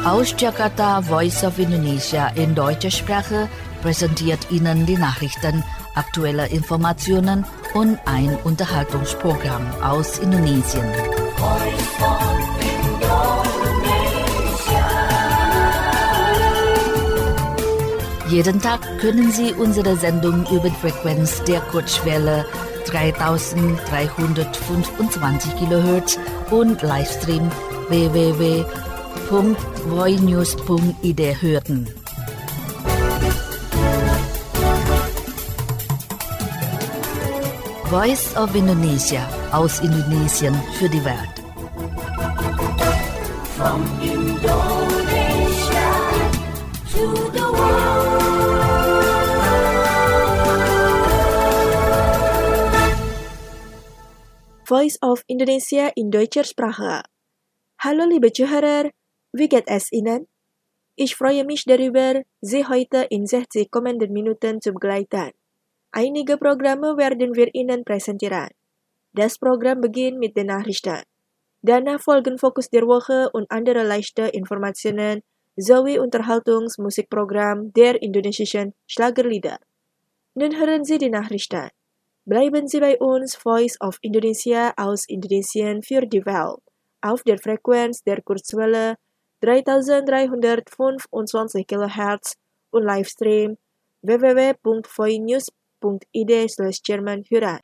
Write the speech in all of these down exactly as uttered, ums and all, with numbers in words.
Aus Jakarta, Voice of Indonesia in deutscher Sprache präsentiert Ihnen die Nachrichten, aktuelle Informationen und ein Unterhaltungsprogramm aus Indonesien. Jeden Tag können Sie unsere Sendung über die Frequenz der Kurzwelle dreitausenddreihundertfünfundzwanzig Kilohertz und Livestream w w w punkt voinews punkt i d hören. Voice of Indonesia aus Indonesien für die Welt. From Indonesia to the world. Voice of Indonesia in deutscher Sprache. Hallo liebe Zuhörer, wie geht es Ihnen? Ich freue mich darüber, Sie heute in sechzig kommenden Minuten zu begleiten. Einige Programme werden wir Ihnen präsentieren. Das Programm beginnt mit den Nachrichten. Danach folgen Fokus der Woche und andere leichte Informationen sowie Unterhaltungsmusikprogramm der indonesischen Schlagerlieder. Nun hören Sie die Nachrichten. Bleiben Sie bei uns, Voice of Indonesia aus Indonesien für die Welt, auf der Frequenz der Kurzwelle dreitausenddreihundertfünfundzwanzig Kilohertz und Livestream w w w punkt voinews punkt i d slash German hören.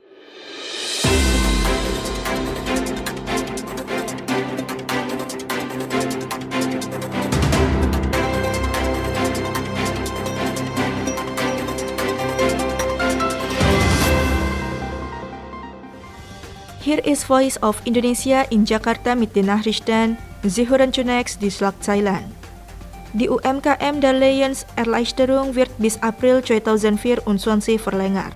Hier ist Voice of Indonesia in Jakarta mit den Nachrichten. Sie hören zunächst die Schlagzeilen. Die U M K M-Darlehenserleichterung wird bis April zweitausendvierundzwanzig verlängert.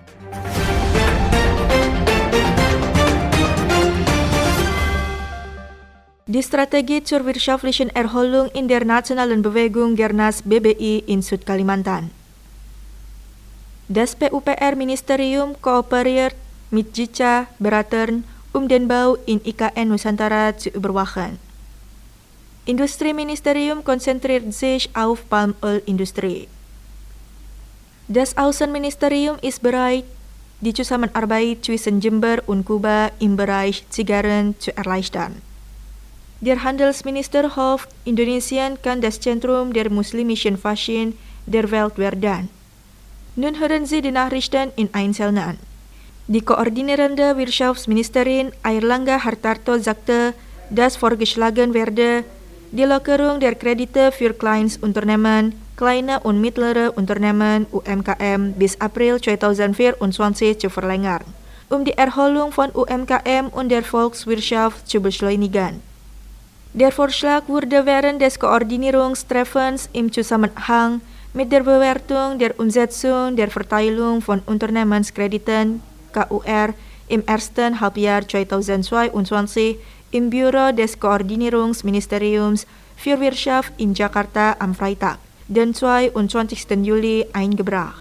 Die Strategie zur wirtschaftlichen Erholung in der nationalen Bewegung Gernas B B I in Südkalimantan. Das P U P R-Ministerium kooperiert mit JICA Beratung, um den Bau in I K N Nusantara zu überwachen. Industrieministerium konzentriert sich auf Palmölindustrie. Das Außenministerium ist bereit, die Zusammenarbeit zwischen Jember und Kuba im Bereich Zigarren zu erleichtern. Der Handelsminister hofft, Indonesien kann das Zentrum der muslimischen Fashion der Welt werden. Nun hören Sie die Nachrichten in Einzelnen. Die koordinierende Wirtschaftsministerin Airlangga Hartarto sagte, dass vorgeschlagen werde, die Lockerung der Kredite für Kleinstunternehmen, kleine und mittlere Unternehmen U M K M bis April zweitausendvierundzwanzig zu verlängern, um die Erholung von U M K M und der Volkswirtschaft zu beschleunigen. Der Vorschlag wurde während des Koordinierungstreffens im Zusammenhang mit der Bewertung der Umsetzung der Verteilung von Unternehmenskrediten K U R im ersten Halbjahr zweitausendzweiundzwanzig im Büro des Koordinierungsministeriums für Wirtschaft in Jakarta am Freitag, den zweiundzwanzigsten Juli, eingebracht.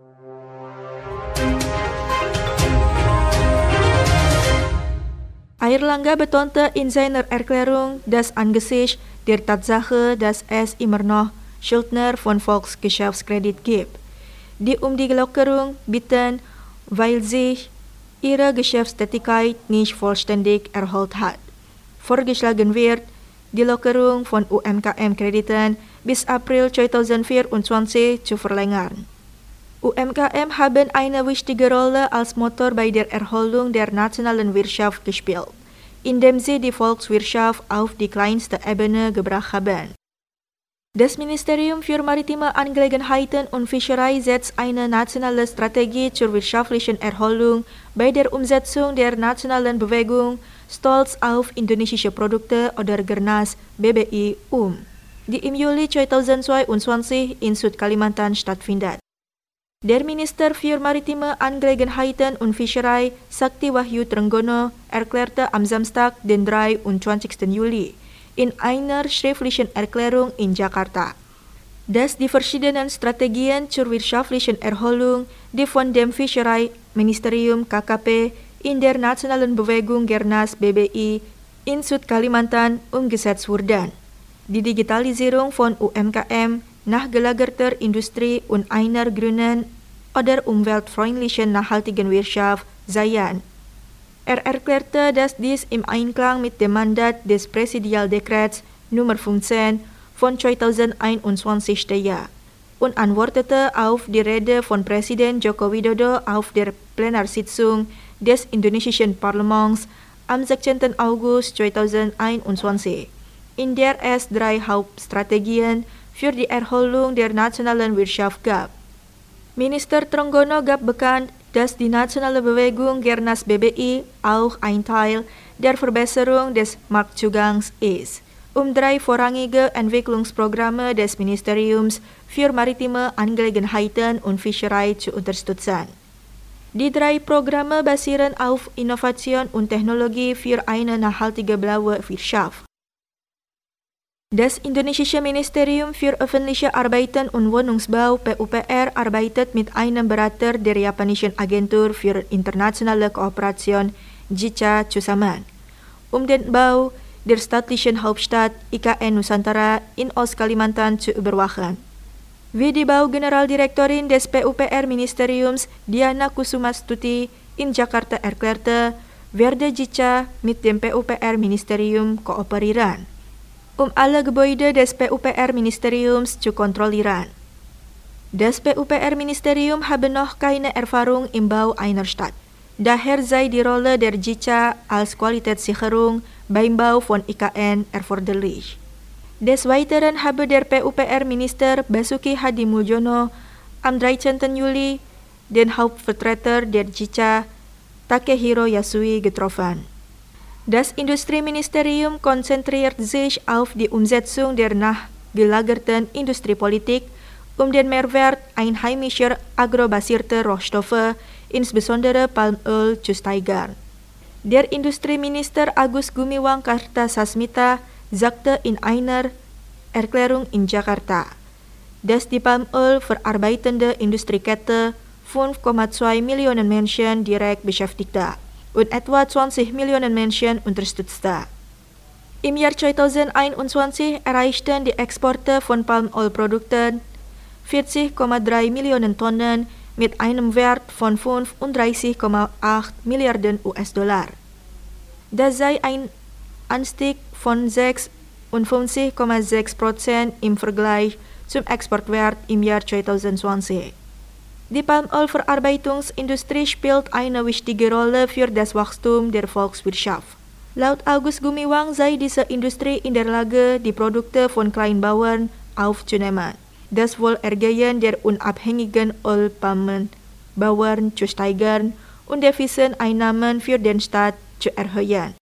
Airlangga betonte in seiner Erklärung, dass angesichts der Tatsache, dass es immer noch Schuldner von Volksgeschäftskredit gibt, die um die Lockerung bitten, weil sich ihre Geschäftstätigkeit nicht vollständig erholt hat. Vorgeschlagen wird, die Lockerung von U M K M-Krediten bis April zweitausendvierundzwanzig zu verlängern. U M K M haben eine wichtige Rolle als Motor bei der Erholung der nationalen Wirtschaft gespielt, indem sie die Volkswirtschaft auf die kleinste Ebene gebracht haben. Das Ministerium für Maritime Angelegenheiten und Fischerei setzt eine nationale Strategie zur wirtschaftlichen Erholung bei der Umsetzung der nationalen Bewegung Stolz auf indonesische Produkte oder Gernas B B I um, die im Juli zweitausendzweiundzwanzig in Südkalimantan stattfindet. Der Minister für Maritime Angelegenheiten und Fischerei Sakti Wahyu Trenggono erklärte am Samstag, den dreiundzwanzigsten Juli, in einer schriftlichen Erklärung in Jakarta, dass die verschiedenen Strategien zur wirtschaftlichen Erholung, die von dem Fischereiministerium K K P in der nationalen Bewegung Gernas B B I in Südkalimantan umgesetzt wurden. Die Digitalisierung von U M K M nachgelagerter Industrie und einer grünen oder umweltfreundlichen nachhaltigen Wirtschaft seien. Er erklärte, dass dies im Einklang mit dem Mandat des Präsidialdekrets Nummer fünfzehn von zweitausendeinundzwanzig stehe und antwortete auf die Rede von Präsident Joko Widodo auf der Plenarsitzung des indonesischen Parlaments am sechzehnten August zweitausendeinundzwanzig, in der es drei Hauptstrategien für die Erholung der nationalen Wirtschaft gab. Minister Trenggono gab bekannt, dass die nationale Bewegung Gernas B B I auch ein Teil der Verbesserung des Marktzugangs ist, um drei vorrangige Entwicklungsprogramme des Ministeriums für maritime Angelegenheiten und Fischerei zu unterstützen. Die drei Programme basieren auf Innovation und Technologie für eine nachhaltige blaue Wirtschaft. Das indonesische Ministerium für öffentliche Arbeiten und Wohnungsbau P U P R arbeitet mit einem Berater der japanischen Agentur für internationale Kooperation J I C A zusammen, um den Bau der staatlichen Hauptstadt I K N Nusantara in Ostkalimantan zu überwachen. Wie die Baugeneraldirektorin des P U P R-Ministeriums Diana Kusumastuti in Jakarta erklärte, werde J I C A mit dem P U P R-Ministerium kooperieren, um alle Gebäude des P U P R-Ministeriums zu kontrollieren. Das P U P R-Ministerium habe noch keine Erfahrung im Bau einer Stadt. Daher sei die Rolle der J I C A als Qualitätssicherung beim Bau von I K N erforderlich. Des Weiteren habe der P U P R-Minister Basuki Hadi Muljono am dreizehnten Juli den Hauptvertreter der J I C A Takehiro Yasui getroffen. Das Industrieministerium konzentriert sich auf die Umsetzung der nachgelagerten Industriepolitik, um den Mehrwert einheimischer agrobasierter Rohstoffe, insbesondere Palmöl, zu steigern. Der Industrieminister Agus Gumiwang Kartasasmita sagte in einer Erklärung in Jakarta, dass die Palmöl verarbeitende Industriekette fünf Komma zwei Millionen Menschen direkt beschäftigte und etwa zwanzig Millionen Menschen unterstützte. Im Jahr zweitausendeinundzwanzig erreichten die Exporte von Palmölprodukten vierzig Komma drei Millionen Tonnen mit einem Wert von fünfunddreißig Komma acht Milliarden U S-Dollar. Das sei ein Anstieg von sechsundfünfzig Komma sechs Prozent im Vergleich zum Exportwert im Jahr zweitausendzwanzig. Die Palmölverarbeitungsindustrie spielt eine wichtige Rolle für das Wachstum der Volkswirtschaft. Laut Agus Gumiwang sei diese Industrie in der Lage, die Produkte von Kleinbauern aufzunehmen, das Wohlergehen der unabhängigen Ölpalmenbauern zu steigern und Deviseneinnahmen für den Staat zu erhöhen.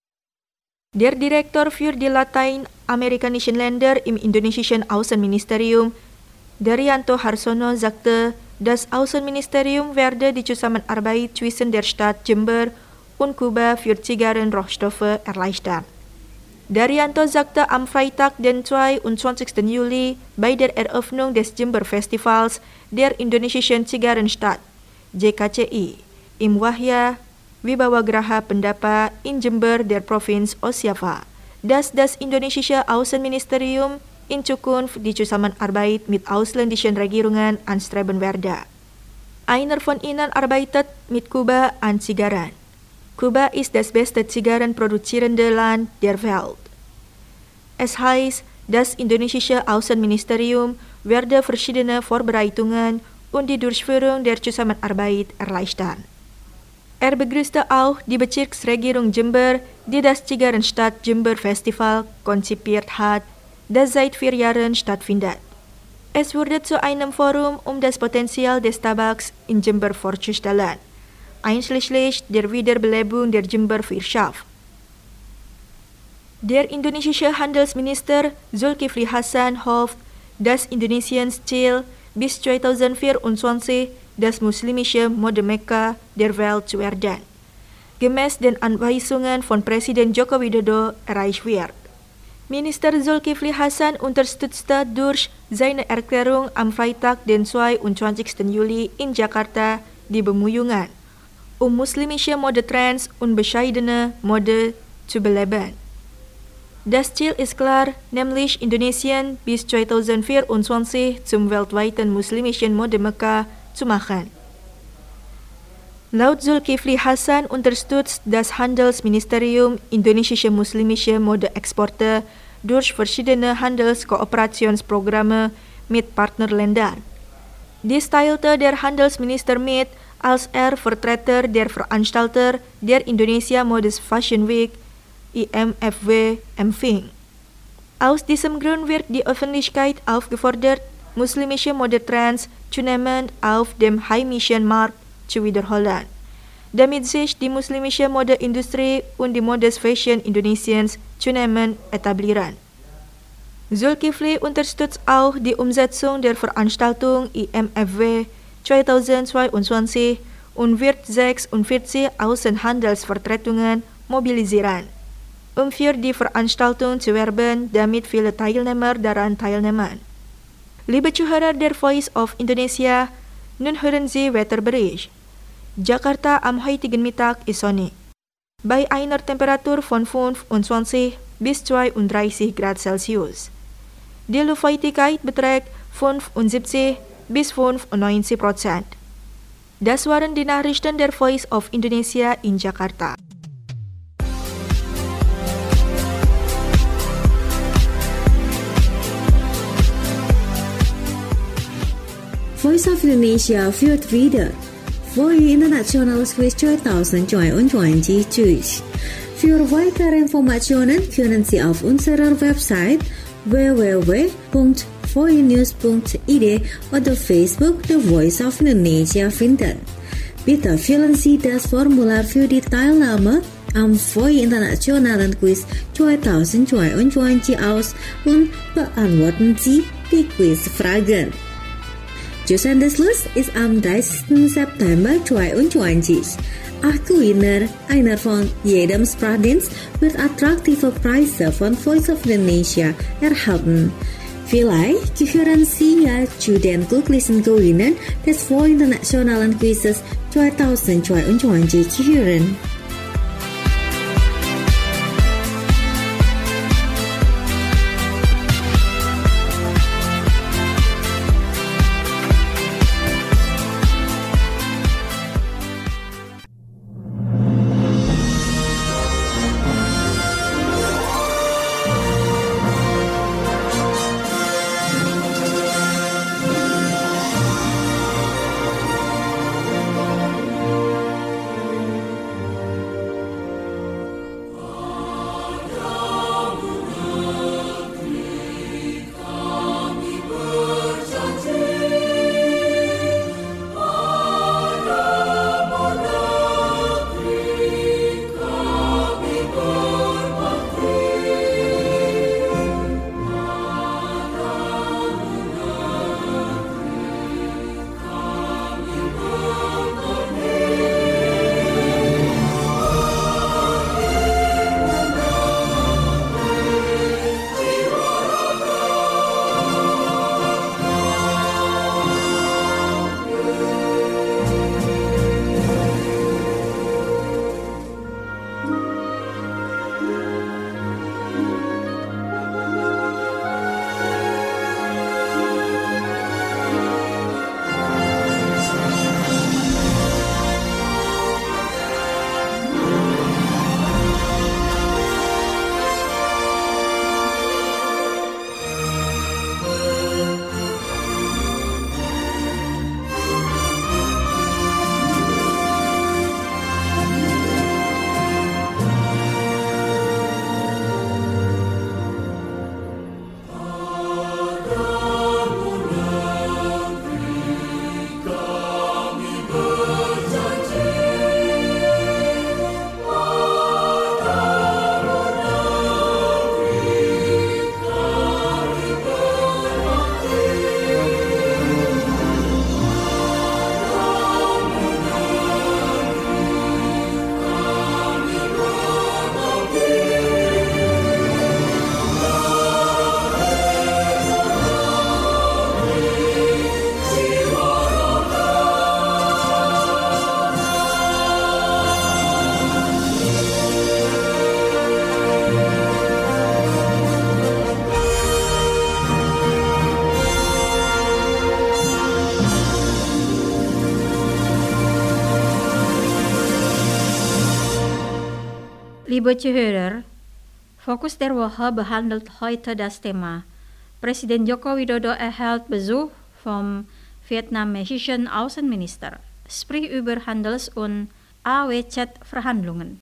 Der Direktor für die lateinamerikanischen Länder im indonesischen Außenministerium, Daryanto Harsono, sagte, das Außenministerium werde die Zusammenarbeit zwischen der Stadt Jember und Kuba für Zigarrenrohstoffe erleichtern. Daryanto sagte am Freitag, den zweiundzwanzigsten Juli, bei der Eröffnung des Jember Festivals der indonesischen Zigarrenstadt J K C I im Wahya Wibawagraha Pendapa in Jember der Provinz Osjava, dass das indonesische Außenministerium in Zukunft die Zusammenarbeit mit ausländischen Regierungen anstreben werde. Einer von ihnen arbeitet mit Kuba an Zigarren. Kuba ist das beste Zigarrenproduzierende Land der Welt. Es heißt, das indonesische Außenministerium werde verschiedene Vorbereitungen und die Durchführung der Zusammenarbeit erleichtern. Er begrüßte auch die Bezirksregierung Jember, die das Zigarrenstadt Jember Festival konzipiert hat, das seit vier Jahren stattfindet. Es wurde zu einem Forum, um das Potenzial des Tabaks in Jember vorzustellen, einschließlich der Wiederbelebung der Jember Wirtschaft. Der indonesische Handelsminister Zulkifli Hasan hofft, dass Indonesiens Ziel bis zweitausendvierundzwanzig das muslimische Modemekka der Welt zu werden, gemäß den Anweisungen von Präsident Joko Widodo erreicht wird. Minister Zulkifli Hasan unterstützte durch seine Erklärung am Freitag, den zweiundzwanzigsten Juli in Jakarta, die Bemühungen, um muslimische Modetrends und bescheidene Mode zu beleben. Das Ziel ist klar, nämlich Indonesien bis zwanzig vierundzwanzig zum weltweiten muslimischen Modemekka zu machen. Laut Zulkifli Hasan unterstützt das Handelsministerium indonesische muslimische Modeexporte durch verschiedene Handelskooperationsprogramme mit Partnerländern. Dies teilte der Handelsminister mit, als er Vertreter der Veranstalter der Indonesia Modest Fashion Week I M F W empfing. Aus diesem Grund wird die Öffentlichkeit aufgefordert, muslimische Modetrends zunehmend auf dem heimischen Markt zu wiederholen, damit sich die muslimische Modeindustrie und die Modest Fashion Indonesiens zunehmend etablieren. Zulkifli unterstützt auch die Umsetzung der Veranstaltung I M F W zwanzig zweiundzwanzig und wird sechsundvierzig Außenhandelsvertretungen mobilisieren, um für die Veranstaltung zu werben, damit viele Teilnehmer daran teilnehmen. Liebe Zuhörer der Voice of Indonesia, nun hören Sie Wetterbericht. Jakarta am heutigen Mittag ist sonnig. Bei einer Temperatur von fünfundzwanzig bis zweiunddreißig Grad Celsius. Die Luftfeuchtigkeit beträgt fünfundsiebzig bis fünfundneunzig Prozent. Das waren die Nachrichten der Voice of Indonesia in Jakarta. Voice of Indonesia führt wieder Voice Internationales Quiz zwanzig zweiundzwanzig. Für weitere Informationen können Sie auf unserer Website w w w punkt voinews punkt i d oder Facebook The Voice of Indonesia finden. Bitte füllen Sie das Formular für die Teilnahme am Voice Internationalen Quiz zwanzig zweiundzwanzig aus und beantworten Sie die Quizfragen. Josandeslus ist am dreißigsten September zweiundzwanzig. Acht Gewinner, einer von jedem Sprachdienst, wird attraktive Preise von Voice of Indonesia erhalten. Vielleicht gehören Sie ja zu den glücklichen Gewinnern des Voice Internationalen Quizzes zwanzig zweiundzwanzig gehören. Liebe Zuhörer, Fokus der Woche behandelt heute das Thema Präsident Joko Widodo erhält Besuch vom vietnamesischen Außenminister, spricht über Handels- und A W Z-Verhandlungen.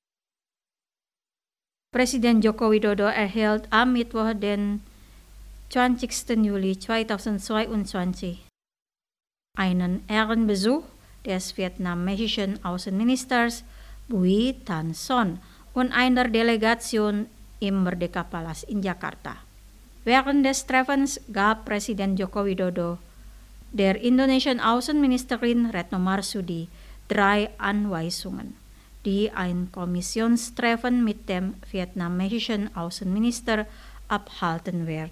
Präsident Joko Widodo erhielt am Mittwoch, den zwanzigsten Juli zweitausendzweiundzwanzig, einen Ehrenbesuch des vietnamesischen Außenministers Bui Thanh Son und einer Delegation im Merdeka-Palast in Jakarta. Während des Treffens gab Präsident Joko Widodo der indonesischen Außenministerin Retno Marsudi drei Anweisungen, die ein Kommissionstreffen mit dem vietnamesischen Außenminister abhalten wird.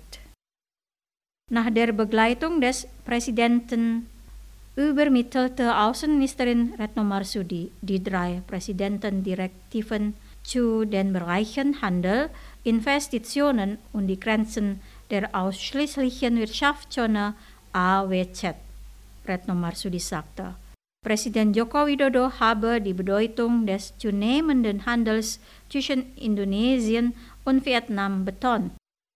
Nach der Begleitung des Präsidenten übermittelte Außenministerin Retno Marsudi die drei Präsidentendirektiven zu den Bereichen Handel, Investitionen und die Grenzen der ausschließlichen Wirtschaftszone A W Z. Retno Marsudi sagte, Präsident Joko Widodo habe die Bedeutung des zunehmenden Handels zwischen Indonesien und Vietnam betont.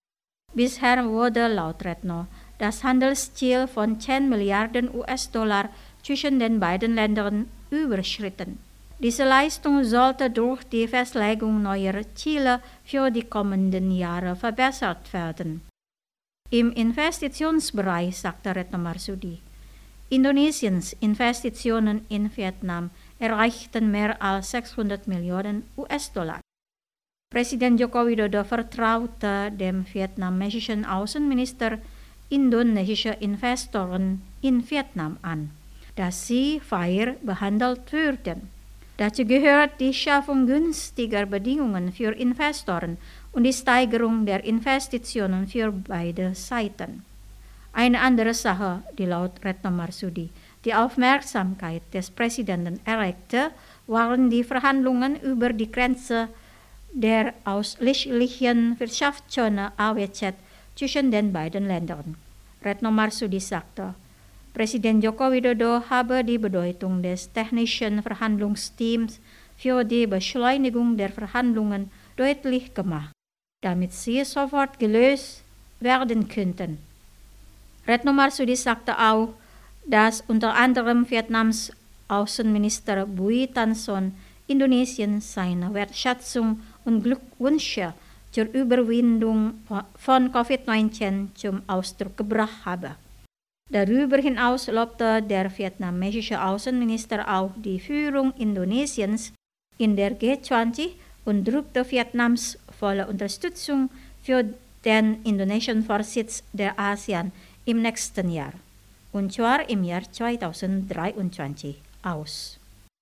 Bisher wurde laut Retno das Handelsziel von zehn Milliarden U S-Dollar zwischen den beiden Ländern überschritten. Diese Leistung sollte durch die Festlegung neuer Ziele für die kommenden Jahre verbessert werden. Im Investitionsbereich sagte Retno Marsudi, Indonesiens Investitionen in Vietnam erreichten mehr als sechshundert Millionen U S-Dollar. Präsident Joko Widodo vertraute dem vietnamesischen Außenminister indonesische Investoren in Vietnam an, dass sie fair behandelt würden. Dazu gehört die Schaffung günstiger Bedingungen für Investoren und die Steigerung der Investitionen für beide Seiten. Eine andere Sache, die laut Retno Marsudi die Aufmerksamkeit des Präsidenten erregte, waren die Verhandlungen über die Grenze der ausschließlichen Wirtschaftszone A W Z zwischen den beiden Ländern. Retno Marsudi sagte, Präsident Joko Widodo habe die Bedeutung des technischen Verhandlungsteams für die Beschleunigung der Verhandlungen deutlich gemacht, damit sie sofort gelöst werden könnten. Retno Marsudi sagte auch, dass unter anderem Vietnams Außenminister Bui Thanh Son Indonesien seine Wertschätzung und Glückwünsche zur Überwindung von Covid neunzehn zum Ausdruck gebracht habe. Darüber hinaus lobte der vietnamesische Außenminister auch die Führung Indonesiens in der G zwanzig und drückte Vietnams volle Unterstützung für den indonesischen Vorsitz der ASEAN im nächsten Jahr, und zwar im Jahr zweitausenddreiundzwanzig, aus.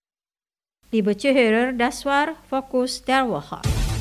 Liebe Zuhörer, das war Fokus der Woche.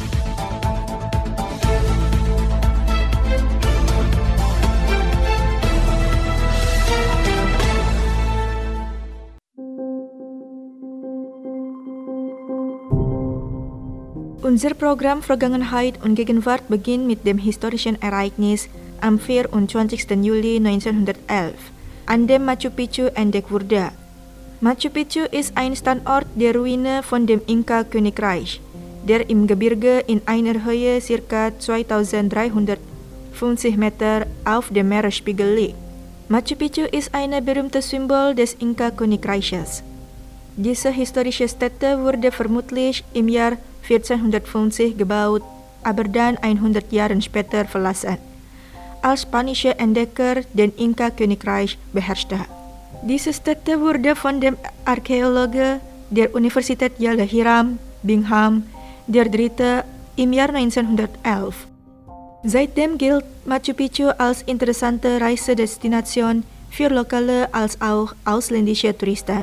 Unser Programm Vergangenheit und Gegenwart beginnt mit dem historischen Ereignis am vierundzwanzigsten Juli neunzehnhundertelf, an dem Machu Picchu entdeckt wurde. Machu Picchu ist ein Standort der Ruine von dem Inka-Königreich, der im Gebirge in einer Höhe ca. zweitausenddreihundertfünfzig Meter auf dem Meeresspiegel liegt. Machu Picchu ist ein berühmtes Symbol des Inka-Königreiches. Diese historische Stätte wurde vermutlich im Jahr vierzehnhundertfünfzig gebaut, aber dann hundert Jahre später verlassen, als spanische Entdecker den Inka-Königreich beherrschte. Diese Stätte wurde von dem Archäologe der Universität Yale Hiram Bingham der Dritte im Jahr neunzehnhundertelf. Seitdem gilt Machu Picchu als interessante Reisedestination für lokale als auch ausländische Touristen.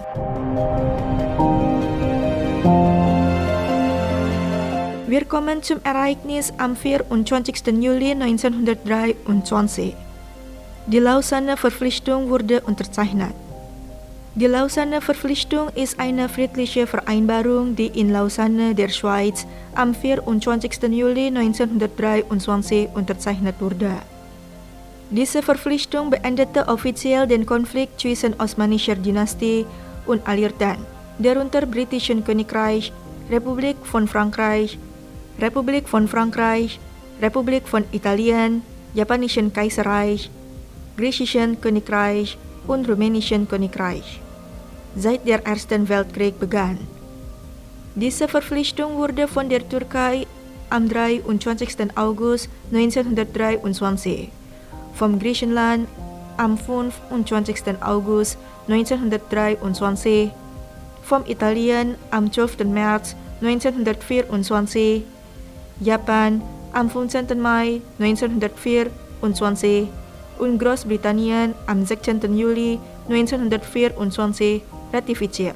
Wir kommen zum Ereignis am vierundzwanzigsten Juli neunzehnhundertdreiundzwanzig. Die Lausanne Verpflichtung wurde unterzeichnet. Die Lausanne Verpflichtung ist eine friedliche Vereinbarung, die in Lausanne der Schweiz am vierundzwanzigsten Juli neunzehnhundertdreiundzwanzig unterzeichnet wurde. Diese Verpflichtung beendete offiziell den Konflikt zwischen osmanischer Dynastie und Alliierten, darunter Britischen Königreich, Republik von Frankreich, Republik von Frankreich, Republik von Italien, Japanischen Kaiserreich, Griechischen Königreich und Rumänischen Königreich. Seit der Ersten Weltkrieg begann. Diese Verpflichtung wurde von der Türkei am dreiundzwanzigsten August neunzehnhundertdreiundzwanzig, vom Griechenland am fünfundzwanzigsten August neunzehnhundertdreiundzwanzig, vom Italien am zwölften März neunzehnhundertvierundzwanzig, Japan am fünfzehnten Mai neunzehnhundertvierundzwanzig und Großbritannien am sechzehnten Juli neunzehnhundertvierundzwanzig ratifiziert.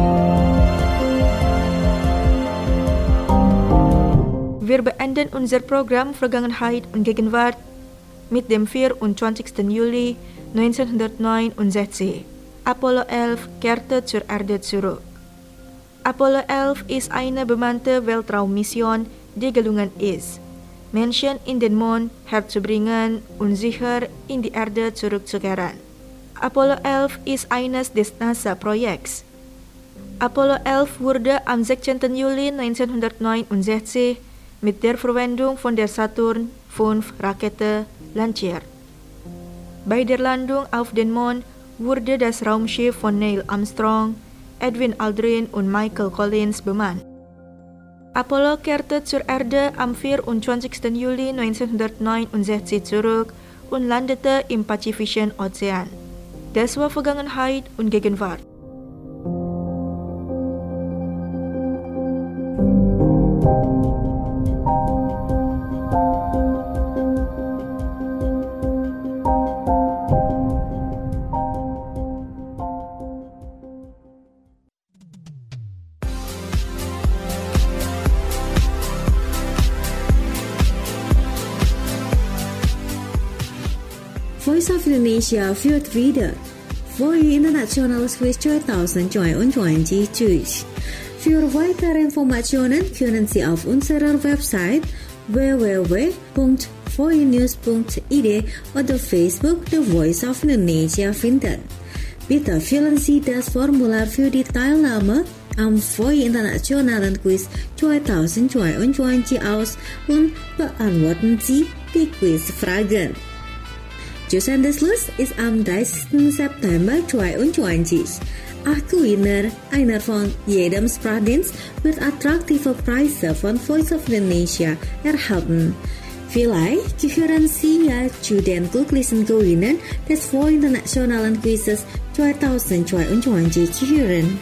Wir beenden unser Programm Vergangenheit und Gegenwart mit dem vierundzwanzigsten Juli neunzehnhundertneunundsechzig. Apollo elf kehrte zur Erde zurück. Apollo elf ist eine bemannte Weltraummission, die gelungen ist, Menschen in den Mond herzubringen und sicher in die Erde zurückzukehren. Apollo elf ist eines des NASA-Projekts. Apollo elf wurde am sechzehnten Juli neunzehnhundertneunundsechzig mit der Verwendung von der Saturn fünf Rakete lanciert. Bei der Landung auf den Mond wurde das Raumschiff von Neil Armstrong, Edwin Aldrin und Michael Collins bemannt. Apollo kehrte zur Erde am vierundzwanzigsten Juli neunzehnhundertneunundsechzig zurück und landete im Pazifischen Ozean. Das war Vergangenheit und Gegenwart. Voice of Indonesia führt wieder Voice Internationales Quiz zweitausendzweiundzwanzig durch. Für weitere Informationen können Sie auf unserer Website w w w punkt voinews punkt i d oder Facebook The Voice of Indonesia finden. Bitte füllen Sie das Formular für die Teilnahme am Voice Internationalen Quiz zweitausendzweiundzwanzig aus und beantworten Sie die Quizfragen. Jusendeslus ist am dreißigsten September zweitausendzweiundzwanzig. Acht Gewinner, einer von jedem Sprachdienst, wird attraktive Preise von Voice of Indonesia erhalten. Vielleicht gehören Sie ja zu den glücklichen Gewinnern des Voice Internationalen Quizzes zweitausendzweiundzwanzig gehören.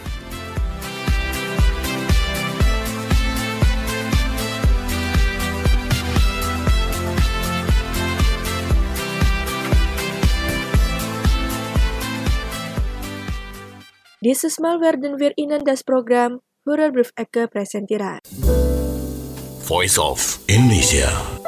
Dieses Mal werden wir Ihnen das Programm Hörerbriefecke präsentieren. Voice of Indonesia.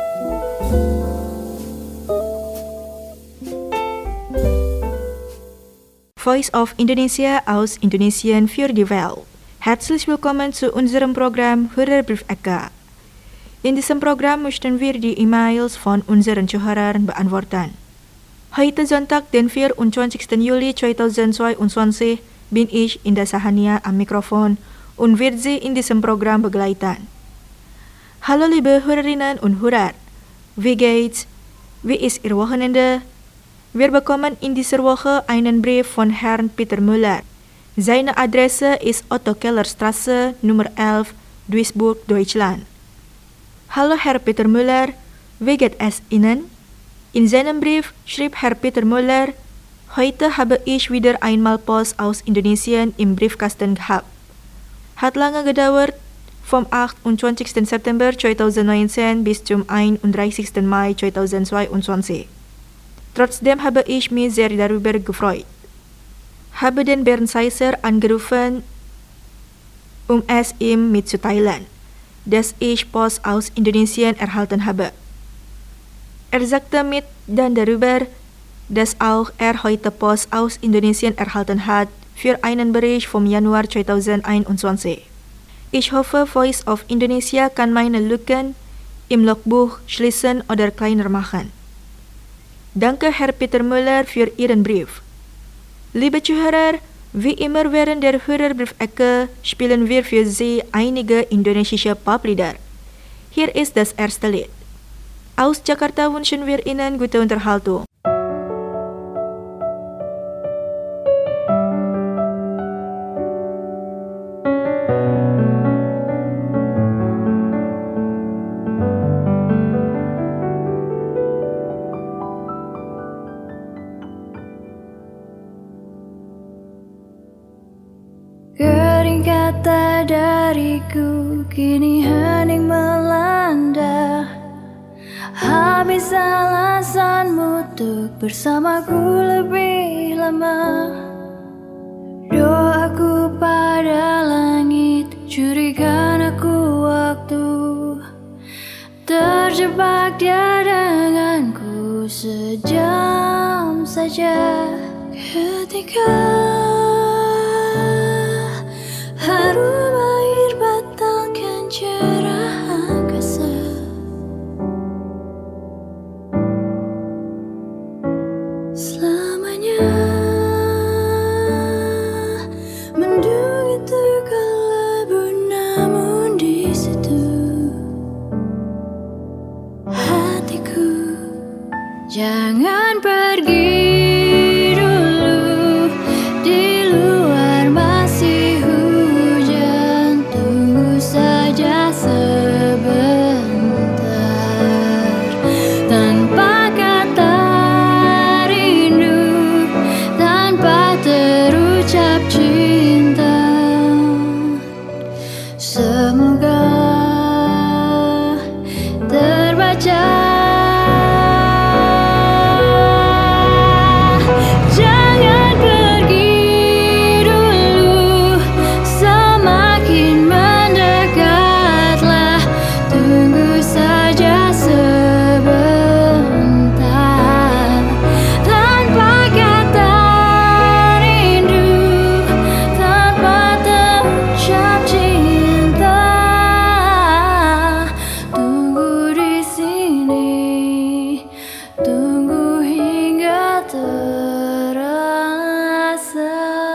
Voice of Indonesia aus Indonesien für die Welt. Herzlich willkommen zu unserem Programm Hörerbriefecke. In diesem Programm möchten wir die E-Mails von unseren Zuhörern beantworten. Heute Sonntag, den vierundzwanzigsten Juli zweitausendzweiundzwanzig, bin ich in der Sahania am Mikrofon und werde Sie in diesem Programm begleiten. Hallo liebe Hörerinnen und Hörer, wie geht's? Wie ist Ihr Wochenende? Wir bekommen in dieser Woche einen Brief von Herrn Peter Müller. Seine Adresse ist Otto-Keller-Straße Nummer elf, Duisburg, Deutschland. Hallo Herr Peter Müller, wie geht es Ihnen? In seinem Brief schrieb Herr Peter Müller: Heute habe ich wieder einmal Post aus Indonesien im Briefkasten gehabt. Hat lange gedauert, vom achtundzwanzigsten September zweitausendneunzehn bis zum einunddreißigsten Mai zweitausendzweiundzwanzig. Trotzdem habe ich mich sehr darüber gefreut. Habe den Bernd Seisser angerufen, um es ihm mitzuteilen, dass ich Post aus Indonesien erhalten habe. Er sagte mit dann darüber, dass auch er heute Post aus Indonesien erhalten hat für einen Bericht vom Januar zweitausendeinundzwanzig. Ich hoffe, Voice of Indonesia kann meine Lücken im Logbuch schließen oder kleiner machen. Danke Herr Peter Müller für Ihren Brief. Liebe Zuhörer, wie immer während der Hörerbriefecke spielen wir für Sie einige indonesische Poplieder. Hier ist das erste Lied. Aus Jakarta wünschen wir Ihnen gute Unterhaltung. Kering kata dariku kini hening melanda. Habis alasanmu untuk bersamaku lebih lama. Doaku pada langit curikan aku waktu terjebak dia denganku sejam saja. Ketika harum air batalkan cerah angkasa. Selamanya mendung itu kelabu, namun di situ hatiku. Jangan pergi dulu, di luar masih hujan. Tunggu saja sebentar, tanpa kata rindu, tanpa terucap cinta. Semoga terbaca. Jangan pergi dulu, semakin mendekatlah. Tunggu saja sebentar, tanpa kata rindu, tanpa terucap cinta. Tunggu di sini, tunggu hingga terasa.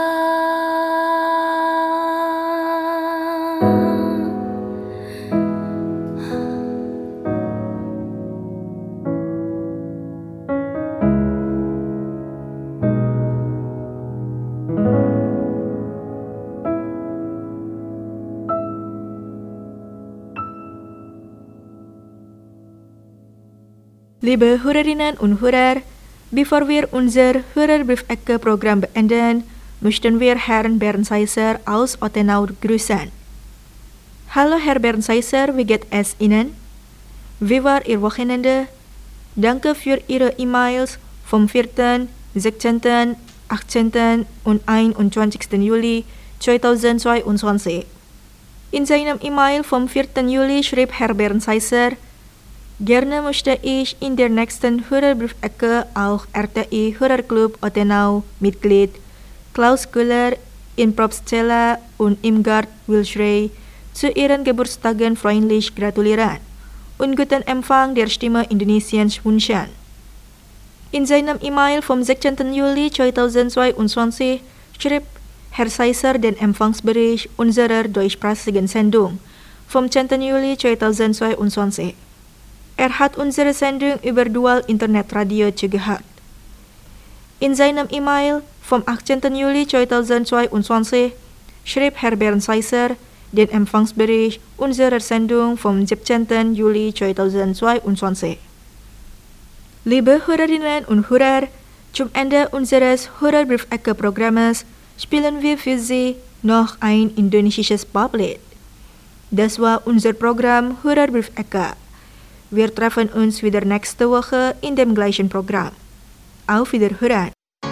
Liebe Hörerinnen und Hörer, bevor wir unser Hörerbriefecke-Programm beenden, möchten wir Herrn Bernsheiser aus Ottenau grüßen. Hallo Herr Bernsheiser, wie geht es Ihnen? Wie war Ihr Wochenende? Danke für Ihre E-Mails vom vierten, sechzehnten, achtzehnten und einundzwanzigsten Juli zweitausendzweiundzwanzig. In seinem E-Mail vom vierten Juli schrieb Herr Bernsheiser: Gerne möchte ich in der nächsten Hörerbriefecke auch R T I Hörerclub Ottenau Mitglied Klaus Köhler in Probstzeller und Imgard Wilschrey zu ihren Geburtstagen freundlich gratulieren und guten Empfang der Stimme Indonesiens wünschen. In seinem E-Mail vom sechzehnten Juli zweitausendzweiundzwanzig schrieb Herr Seiser den Empfangsbericht unserer deutschsprachigen Sendung vom zehnten Juli zweitausendzweiundzwanzig. Er hat unsere Sendung über Dual Internetradio zugehört. In seinem E-Mail vom achtzehnten Juli zweitausendzweiundzwanzig schrieb Herr Bernsheiser den Empfangsbericht unserer Sendung vom siebzehnten Juli zweitausendzweiundzwanzig. Liebe Hörerinnen und Hörer, zum Ende unseres Hörerbriefecke-Programmes spielen wir für Sie noch ein indonesisches Poplied. Das war unser Programm Hörerbriefecke. Wir treffen uns wieder nächste Woche in dem gleichen Programm. Auf Wiederhören.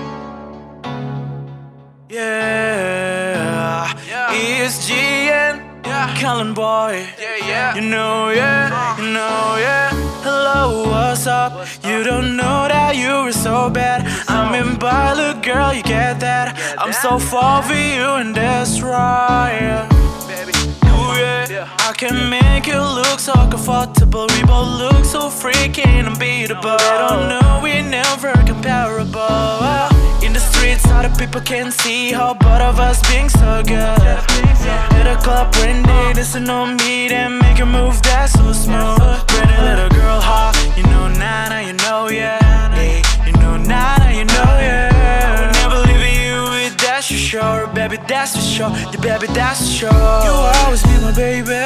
Yeah, E S G N, Cullen Boy. Yeah, yeah. You know, yeah, you know, yeah. Hello, what's up? You don't know that you were so bad. I'm in by, look, girl, you get that? I'm so far for you, and that's right. Ooh, yeah. I can make you look so comfortable. We both look so freaking unbeatable. They don't know we're never comparable. In the streets other people can see how both of us being so good. Hit a club brandy, listen on me, then make a move that's so smooth. Pretty little girl, hot, you know, nah, nah, you know, yeah. Hey, you know, nah, nah, you know, yeah. I would never leave you with that's for sure, baby, that's for sure. The baby, that's for sure. You always be my baby.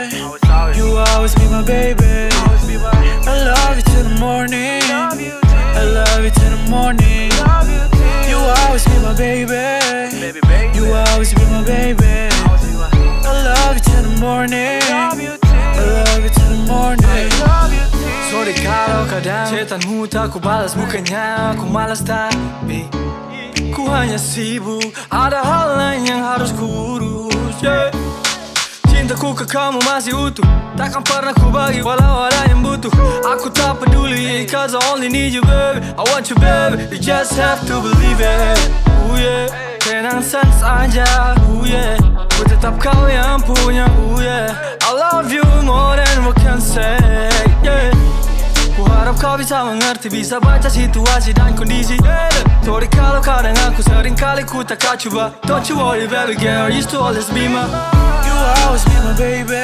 You always be my baby. I love you till the morning. I love you till the morning. You always be my baby. You always be my baby. I love you till the morning. I love you till the morning. Sorry kalau kadang chatanmu tak ku balas, bukannya aku malas tapi ku hanya sibuk, ada hal lain yang harus ku urus, yeah. Cintaku ke kamu masih utuh, takkan pernah ku bagi walau ada yang butuh. Aku tak peduli, cause I only need you baby. I want you baby, you just have to believe it. Ooh yeah, tenang saja, ooh yeah. Ku tetap kau yang punya, ooh yeah. I love you more than what can say, yeah. Ku harap kau bisa mengerti, bisa baca situasi dan kondisi, yeah. Sorry kalau kadang aku sering kali ku tak coba. Don't you worry baby girl, you used to always be my. You always be my baby.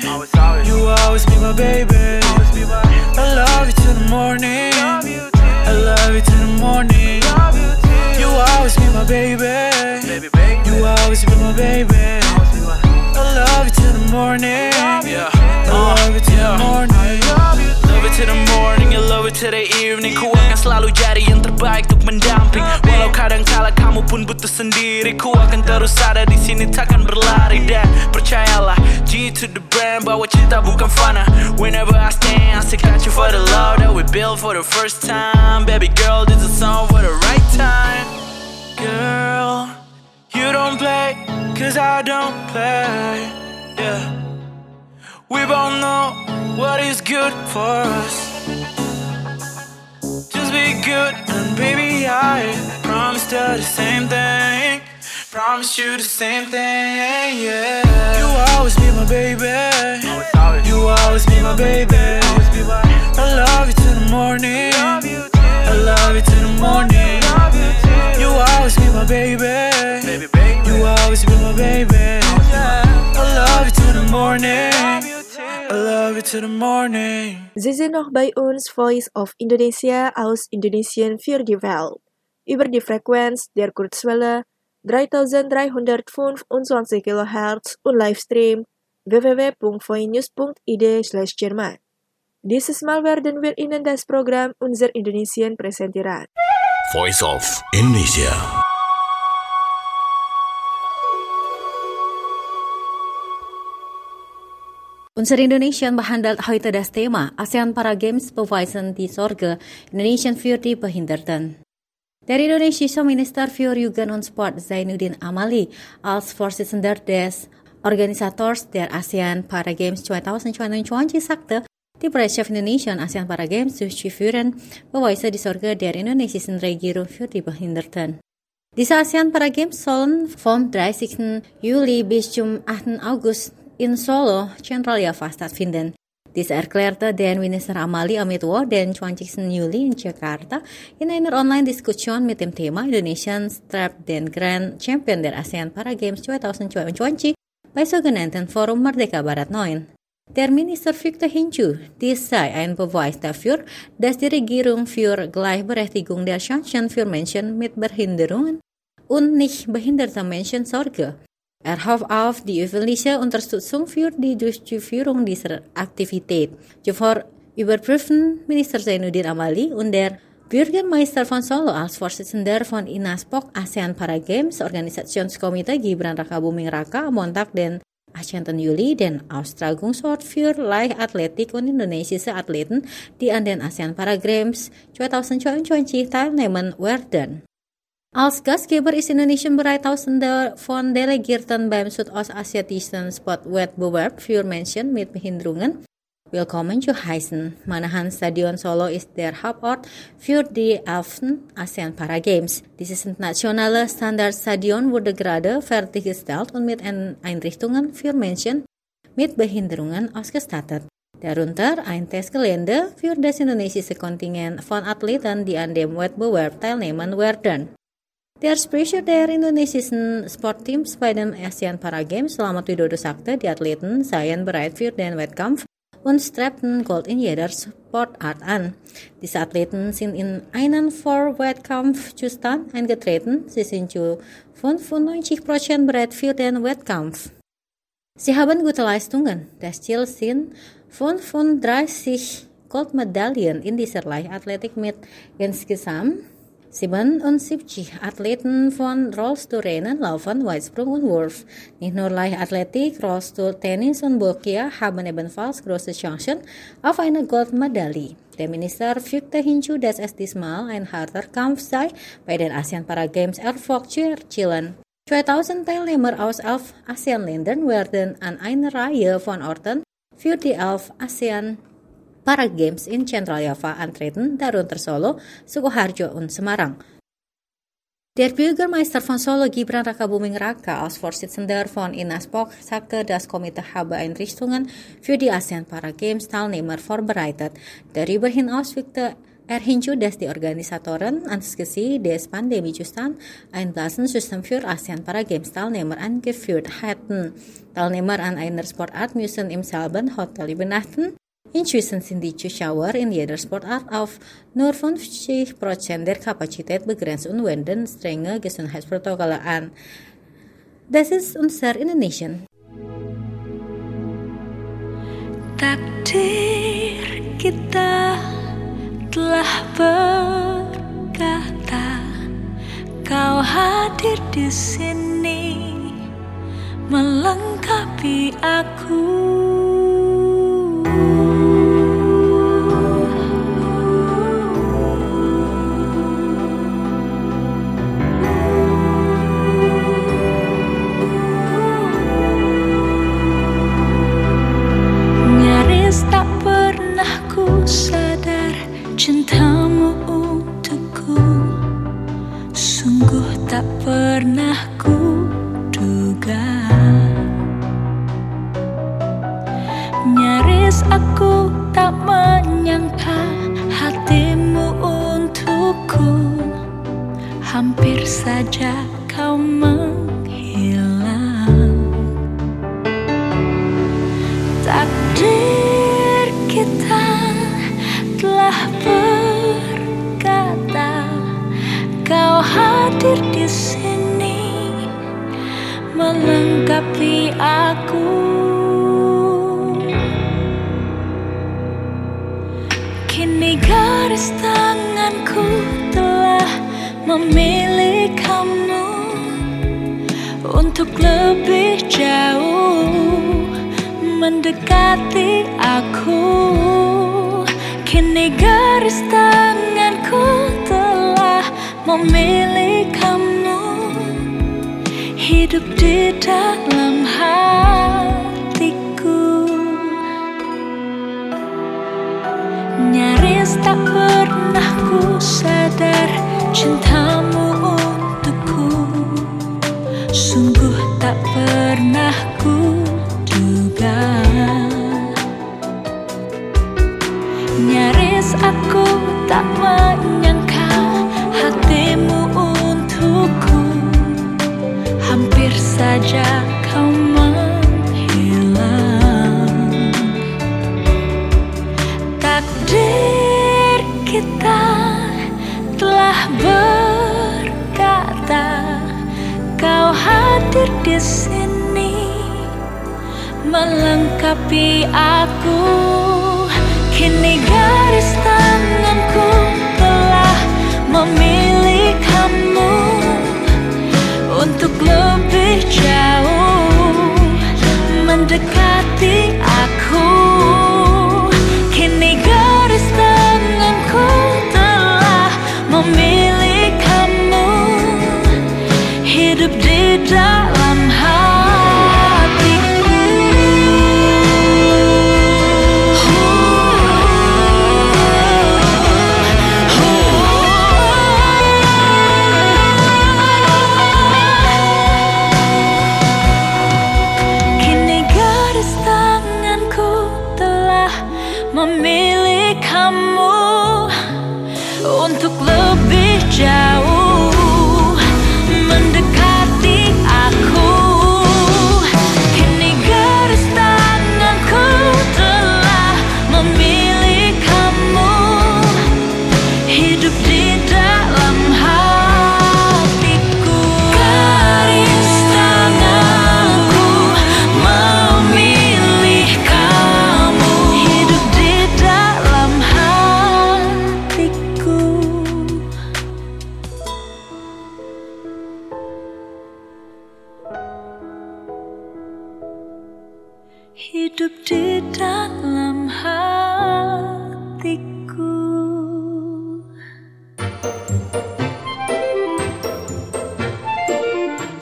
You always be my baby. I love you till the morning. I love you till the morning. You always be my baby. You always be my baby. I love you till the morning. I love you till the morning. Love it till the morning, I love it till the evening. Ku akan selalu jadi yang terbaik untuk mendamping. Walau kadang kala kamu pun butuh sendiri, ku akan terus ada di sini, takkan berlari. Dan percayalah, G to the brand, bahwa cinta bukan fana. Whenever I stand, I still got you for the love that we built for the first time. Baby girl, this is a song for the right time. Girl, you don't play, cause I don't play, yeah. We both know what is good for us. Just be good, and baby I promise you the same thing. Promise you the same thing, yeah. You always be my baby. You always be my baby. I love you till the morning. I love you till the morning. You always be my baby. You always be my baby. I love you till the morning. I love you till the morning. Sie sind noch bei uns Voice of Indonesia aus Indonesien für die Welt. Über die Frequenz der Kurzwelle dreitausenddreihundertfünfundzwanzig Kilohertz und Livestream w w w punkt voinews punkt i d slash Jerman. Dieses Mal werden wir Ihnen das Programm unser Indonesien präsentieren. Voice of Indonesia. Unser Indonesian behandelt heute das Thema ASEAN Para Games beweisen die Sorge Indonesien für die Behinderten. Der indonesische Minister für Jugend und Sport Zainuddin Amali als Vorsitzender des Organisators der ASEAN Para Games zwanzig zweiundzwanzig sagte, die Bereitschaft Indonesien ASEAN Para Games durchzuführen beweise die Sorge der indonesischen Regierung für die Behinderten. Diese ASEAN Para Games sollen vom dreißigsten Juli bis zum achten August in Solo, Central-Java stattfinden. Dies erklärte der Minister Amali am Mittwoch, den zwanzigsten Juli in Jakarta, in einer Online-Diskussion mit dem Thema Indonesian Strap den Grand Champion der ASEAN Para Games zwanzig zweiundzwanzig bei sogenannten Forum Merdeka Barat neun. Der Minister fügte hinzu, dies sei ein Beweis dafür, dass die Regierung für Gleichberechtigung der Chancen für Menschen mit Behinderungen und nicht behinderte Menschen sorge. Er hofft auf die öffentliche Unterstützung für die Durchführung dieser Aktivität. Zuvor überprüften Minister Zainuddin Amali und der Bürgermeister von Solo als Vorsitzender von INASPOK ASEAN Para Games Organisationskomitee Gibran Rakabuming Raka am Montag den achtzehnten Juli den Austragungsort für Leichtathletik und indonesische Athleten, die an den ASEAN Para Games zwanzig zweiundzwanzig teilnehmen werden. Als Gastgeber ist Indonesien bereit, Tausende von Delegierten beim südostasiatischen Sportwettbewerb für Menschen mit Behinderungen willkommen zu heißen. Manahan Stadion Solo ist der Hauptort für die elften ASEAN Para Games. Dieses internationale Standardstadion wurde gerade fertiggestellt und mit Einrichtungen für Menschen mit Behinderungen ausgestattet. Darunter ein Testgelände für das indonesische Kontingent von Athleten, die an dem Wettbewerb teilnehmen werden. There's pressure there Indonesian sport teams bij de Asian Para Games selama widodo sakte di atleten zijn bereid voor den wedkampf und streben Gold in jeder Sportart an. Diese Athleten sind in einen Vor-Wettkampfzustand eingetreten. Sie sind zu fünfundneunzig Prozent bereit für den Wettkampf. Sie haben gute Leistungen. Das Ziel sind fünfunddreißig Goldmedaillen in dieser Leichtathletik mit insgesamt siebenundsiebzig Athleten von Rollstuhlrennen, Laufen, Weitsprung und Wurf. Nicht nur Leichtathletik, Rollstuhl, Tennis und Boccia haben ebenfalls große Chancen auf eine Goldmedaille. Der Minister fügte hinzu, dass es diesmal ein harter Kampf sei, bei den Asian Para Games Erfolg zu erzielen. zweitausend Teilnehmer aus elf ASEAN-Ländern werden an einer Reihe von Orten für die elf ASEAN Para Games in Central Java antreten, darunter Solo, Sukoharjo und Semarang. Der Bürgermeister von Solo, Gibran Rakabuming Raka, als Vorsitzender von INASPOK, sagte, das Komitee habe Einrichtungen für die ASEAN Para Games Teilnehmer vorbereitet. Darüber hinaus fügte er hinzu, dass die Organisatoren angesichts des Pandemiezustands ein Klassensystem für ASEAN Para Games Teilnehmer angeführt hätten. Teilnehmer an einer Sportart müssen im selben Hotel übernachten. Inzwischen sind die Zuschauer in jeder Sportart auf nur fünfzig Prozent der Kapazität begrenzt und wenden strenge Gesundheitsprotokolle an. Das ist unser Indonesien. Takdir kita telah berkata, kau hadir di sini melengkapi aku. Sadar cintamu untukku, sungguh tak pernah ku duga. Nyaris aku tak menyangka hatimu untukku, hampir saja kau menghilang. Takdir kita telah berkata, kau hadir di sini melengkapi aku. Kini garis tanganku telah memilih kamu untuk lebih jauh mendekati aku. Kini garis tanganku telah memilih kamu, hidup di dalam hatiku. Nyaris tak pernah ku sadar cintamu untukku, sungguh tak pernah ku duga. Nyaris aku tak menyangka hatimu untukku, hampir saja kau menghilang. Takdir kita telah berkata, kau hadir di sini melengkapi aku. Kini garis tanganku telah memilih kamu untuk lebih jauh mendekati aku. Kini garis tanganku telah memilih kamu, hidup di dalam hatiku. Memilih kamu untuk lebih jauh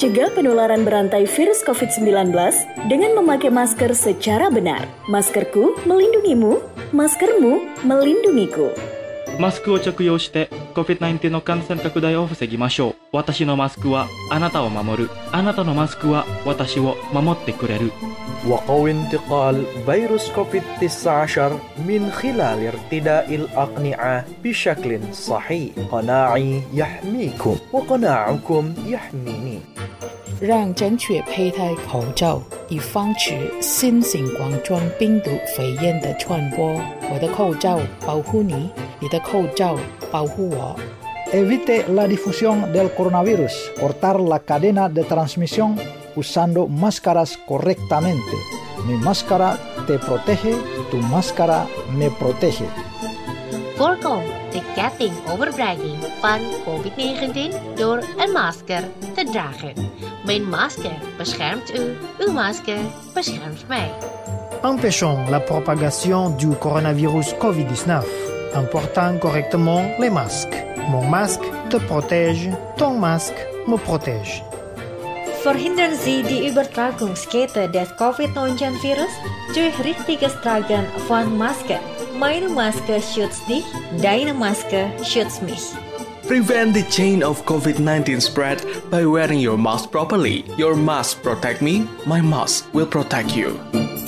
mencegah penularan berantai virus covid sembilan belas dengan memakai masker secara benar. Maskerku melindungimu, maskermu melindungiku. マスクを着用して コビッドナインティーン の感染拡大を防ぎましょう。私のマスクはあなたを守る。あなたのマスクは私を守ってくれる。 وقو انتقال فيروس كوفيد تسعة عشر من خلال ارتداء الأقنعة بشكل صحيح. قناعي يحميكم وقناعكم يحميني. 让正确佩戴口罩，以防止新型冠状病毒肺炎的传播。我的口罩保护你，你的口罩保护我。 Evite la difusión del coronavirus. Cortar la cadena de transmisión usando máscaras correctamente. Mi máscara te protege, tu máscara me protege. Voorkom de ketting overbreiding van covid negentien door een masker te dragen. Mijn masker beschermt u, uw masker beschermt mij. Empêchons la propagation du coronavirus covid dix-neuf en portant correctement les masques. Mon masque te protège, ton masque me protège. Verhindern Sie die Übertragungskette des covid neunzehn Virus durch richtiges Tragen von Masken. Meine Maske schützt dich, deine Maske schützt mich. Prevent the chain of covid nineteen spread by wearing your mask properly. Your mask protect me, my mask will protect you.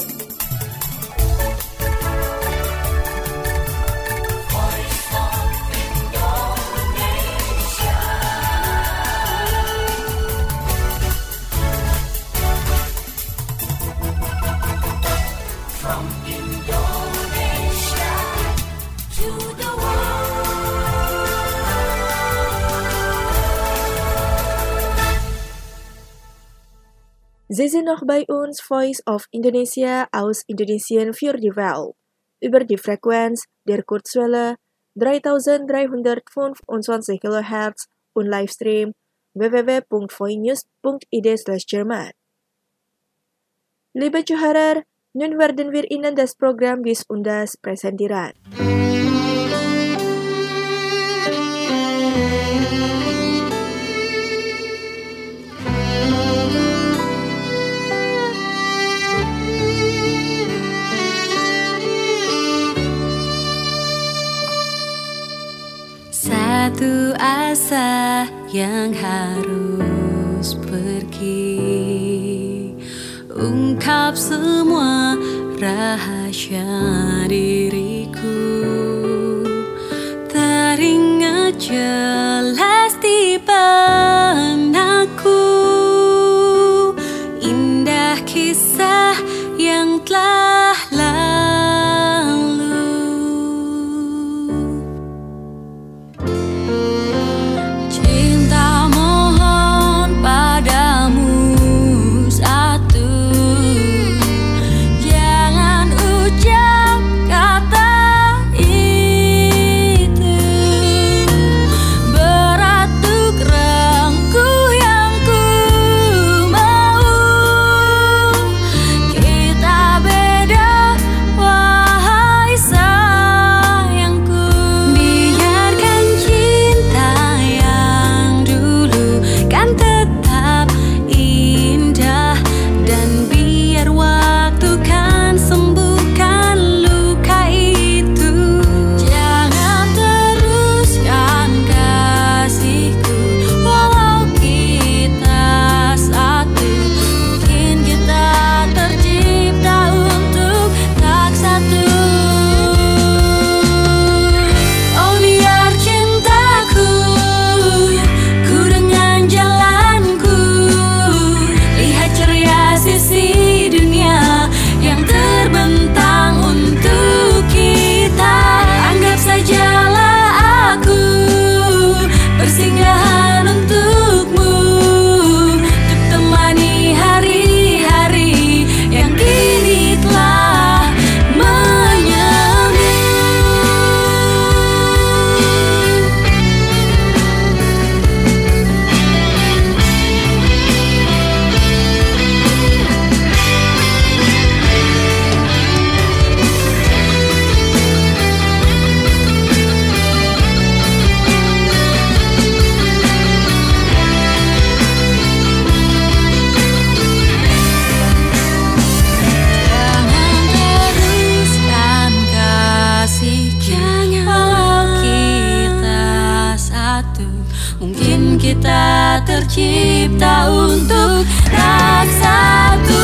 Sie sind noch bei uns, Voice of Indonesia aus Indonesien für die Welt. Über die Frequenz der Kurzwelle dreitausenddreihundertfünfundzwanzig Kilohertz und Livestream w w w punkt voinews punkt i d slash German. Liebe Zuhörer, nun werden wir Ihnen das Programm bis Undas präsentieren. Satu asa yang harus pergi, ungkap semua rahasia diriku, teringat jelas di benakku, indah kisah yang telah lalu. Kata Kita tercipta untuk bersatu.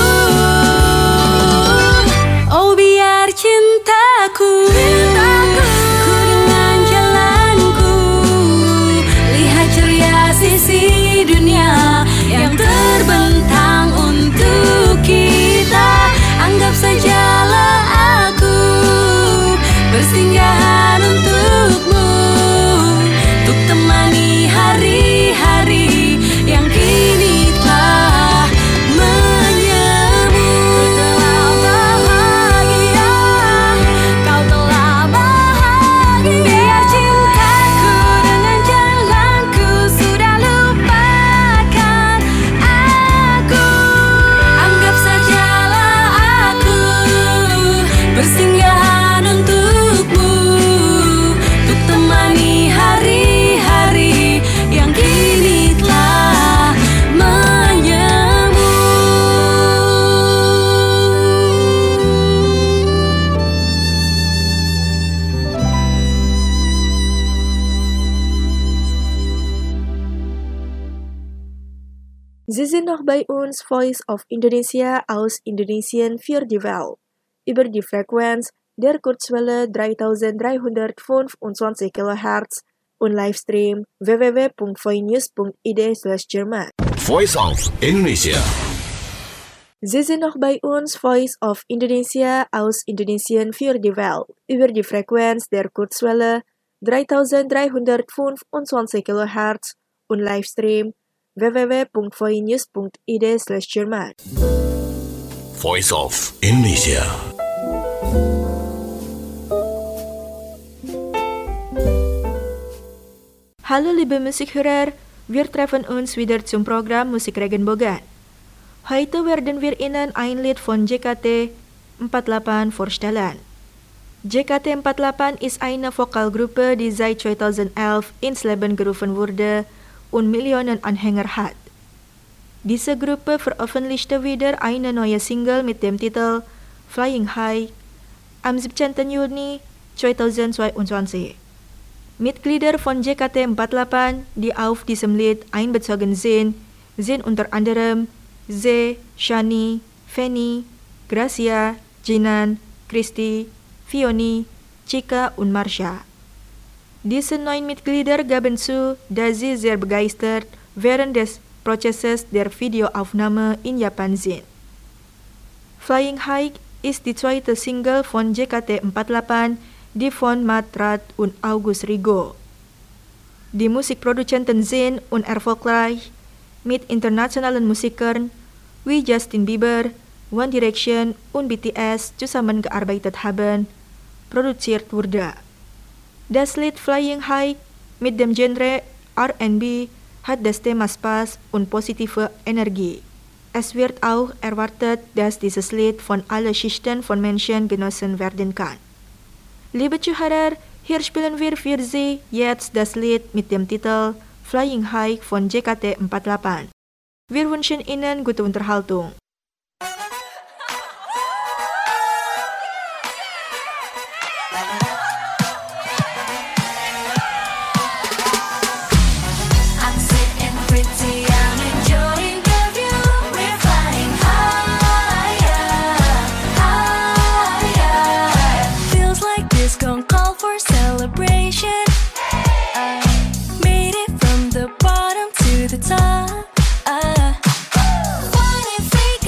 Oh biar cintaku, cintaku ku dengan jalanku, lihat ceria sisi dunia yang terbentang untuk kita. Anggap sajalah aku bersinggahan untukmu, untuk temani hari-hari yang kini telah menyemu. Kau telah bahagia, biar cintaku dengan jalanku sudah lupakan aku. Anggap sajalah aku bersinggahan untukmu, untuk temani hari-hari yang kini telah menyemu. Sie sind noch bei uns, Voice of Indonesia aus Indonesien für die Welt, über die Frequenz der Kurzwelle dreitausenddreihundertfünfundzwanzig Kilohertz und Livestream w w w punkt voinews punkt i d slash Jerman. Voice of Indonesia. Sie sind noch bei uns, Voice of Indonesia aus Indonesien für die Welt, über die Frequenz der Kurzwelle dreitausenddreihundertfünfundzwanzig Kilohertz und Livestream w w w punkt voinews punkt i d slash Jerman. Voice of Indonesia. Hallo liebe Musikhörer, wir treffen uns wieder zum Programm Musik Regenbogen. Heute werden wir Ihnen ein Lied von J K T empat delapan vorstellen. J K T empat delapan ist eine Vokalgruppe, die seit zweitausendelf ins Leben gerufen wurde und Millionen Anhänger hat. Diese Gruppe veröffentlichte wieder eine neue Single mit dem Titel Flying High am siebzehnten Juni zweitausendzweiundzwanzig. Mitglieder von J K T empat delapan, die auf diesem Lied einbezogen sind, sind unter anderem Z, Shani, Fanny, Gracia, Jinan, Christy, Fioni, Chika und Marsha. Diese neun Mitglieder gaben zu, dass sie sehr begeistert während des Prozesses der Videoaufnahme in Japan sind. Flying High ist die zweite Single von J K T empat delapan, die von Matt Rath und August Rigo. Die Musikproduzenten sind unerfolgreich mit internationalen Musikern wie Justin Bieber, One Direction und B T S zusammengearbeitet haben, produziert wurde. Das Lied Flying High mit dem Genre R and B hat das Thema Spaß und positive Energie. Es wird auch erwartet, dass dieses Lied von allen Schichten von Menschen genossen werden kann. Liebe Zuhörer, hier spielen wir für Sie jetzt das Lied mit dem Titel Flying High von J K T empat delapan. Wir wünschen Ihnen gute Unterhaltung. The top, uh, funny freak.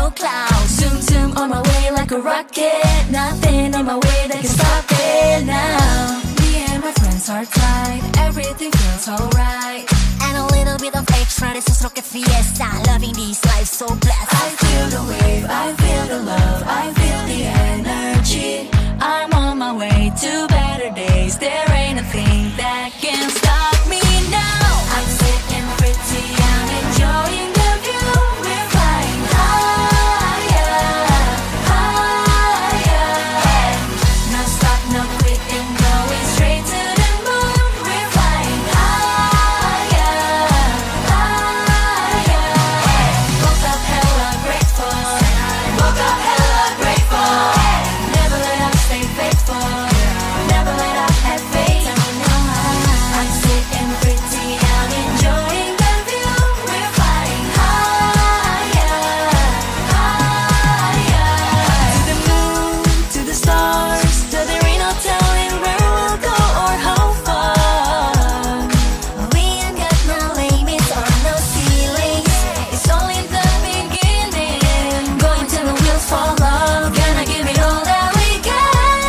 no clouds. Zoom zoom on my way like a rocket. Nothing in my way that can stop it now. Me and my friends are tight, everything feels alright. And a little bit of extra, this is rocket fiesta. Loving this life so blessed. I feel the wave, I feel the love, I feel the energy. I'm on my way to better days. There ain't a thing that can stop me now. I'm sitting pretty, I'm enjoying the view. We're flying higher, higher. No stop, no quitting, going straight to the moon. We're flying higher, higher. Woke up hella grateful, woke up hella grateful. Never let up, stay faithful. Never let up, have faith. I'm sitting pretty, I'm enjoying the view. We're flying higher, higher. To the moon, to the stars, till there ain't no telling where we'll go or how far. We ain't got no limits or no ceilings. It's only the beginning. Going till the wheels fall off. Gonna give it all that we got.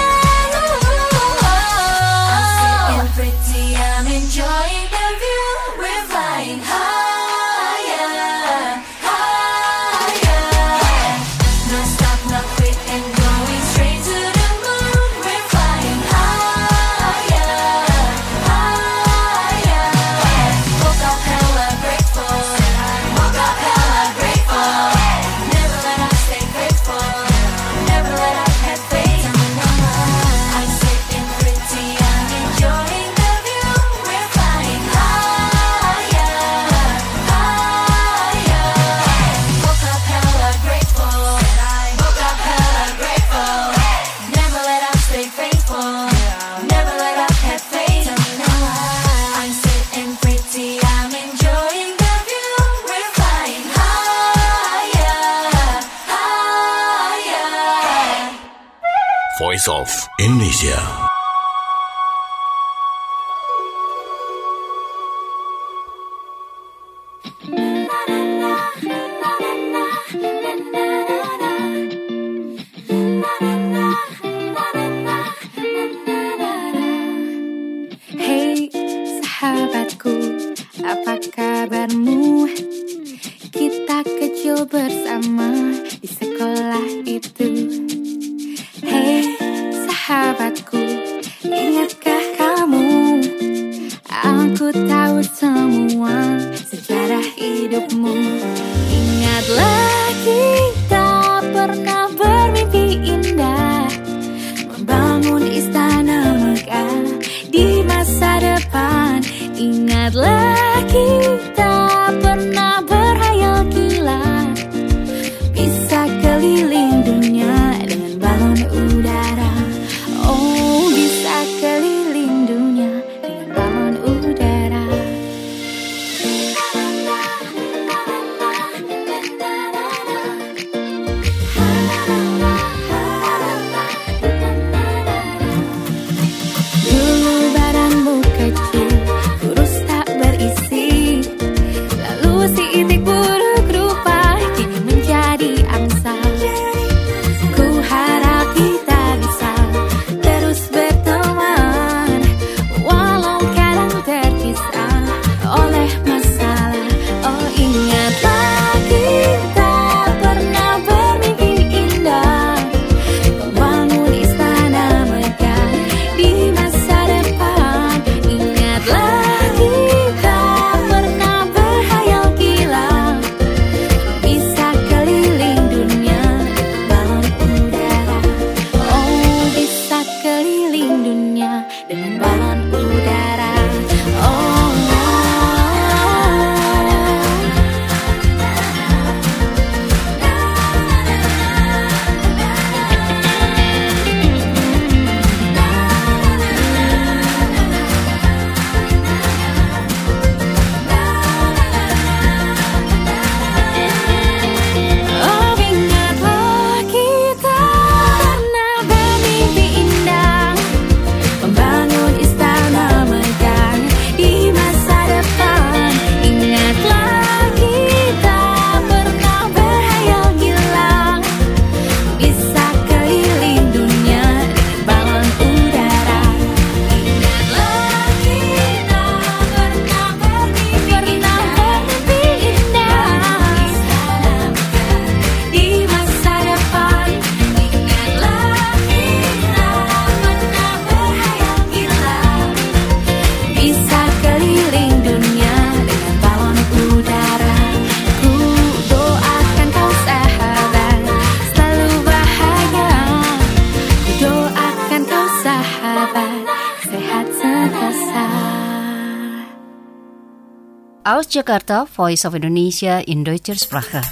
I'm sitting pretty, I'm enjoying the view. We're flying higher, higher. No stop, no quitting, going straight to the moon. We're flying higher, higher. Woke up hella grateful, woke up hella grateful. Never let up, stay faithful. Never let up, have faith. I'm sitting pretty, I'm enjoying the view. We're flying higher, higher. Woke up hella grateful, woke up hella grateful. Never let up, stay faithful. Never let up, have faith. I'm sitting pretty, I'm enjoying the view. We're flying higher, higher. Voice of Indonesia. Hey sahabatku, apa kabarmu? Kita kecil bersama di sekolah itu. Hey sahabatku, ingatkah kamu? Aku tahu semua sejarah hidupmu. Ingatlah kita pernah bermimpi indah, membangun istana megah di masa depan. Ingatlah kita pernah berhayal gila, bisa keliling dunia dengan balon udara. Oh, bisa keliling dunia dengan balon udara. Dulu badanmu kecil, kurus tak berisi. Aus Jakarta, Voice of Indonesia in Deutscher Sprache.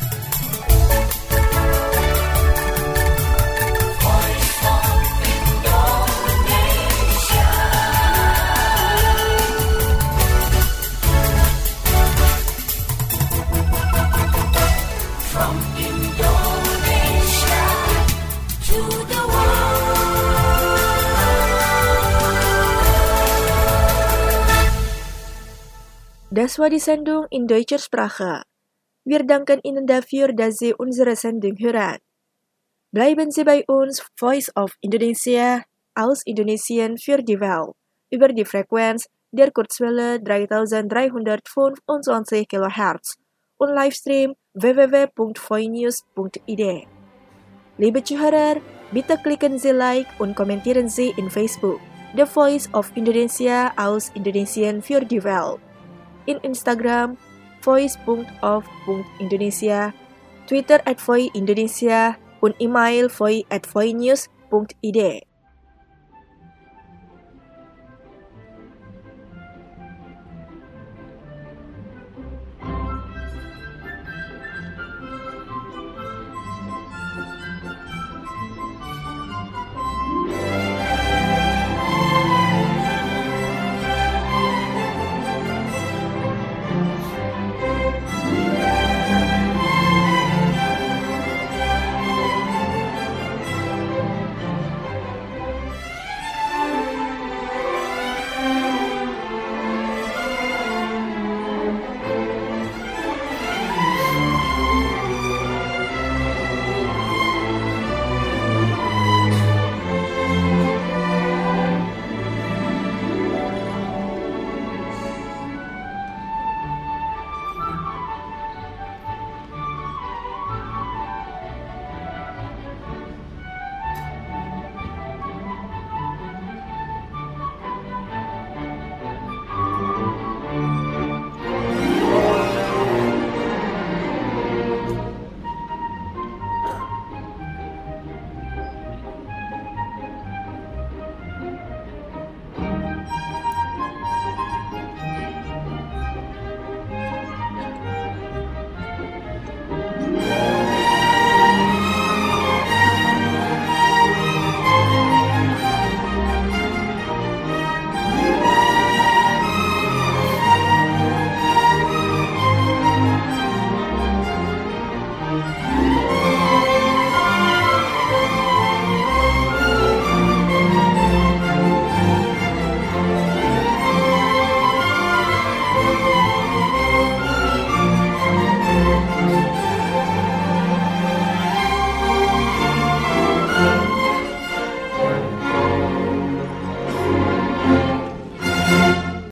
Das war die Sendung in deutscher Sprache. Wir danken Ihnen dafür, dass Sie unsere Sendung hören. Bleiben Sie bei uns, Voice of Indonesia, aus Indonesien für die Welt, über die Frequenz der Kurzwelle dreitausenddreihundertfünfundzwanzig Kilohertz und Livestream w w w punkt voinews punkt i d. Liebe Zuhörer, bitte klicken Sie Like und kommentieren Sie in Facebook, The Voice of Indonesia aus Indonesien für die Welt. In Instagram, voice punkt of punkt indonesia, Twitter at voice indonesia, und E-Mail voice at voinews punkt i d.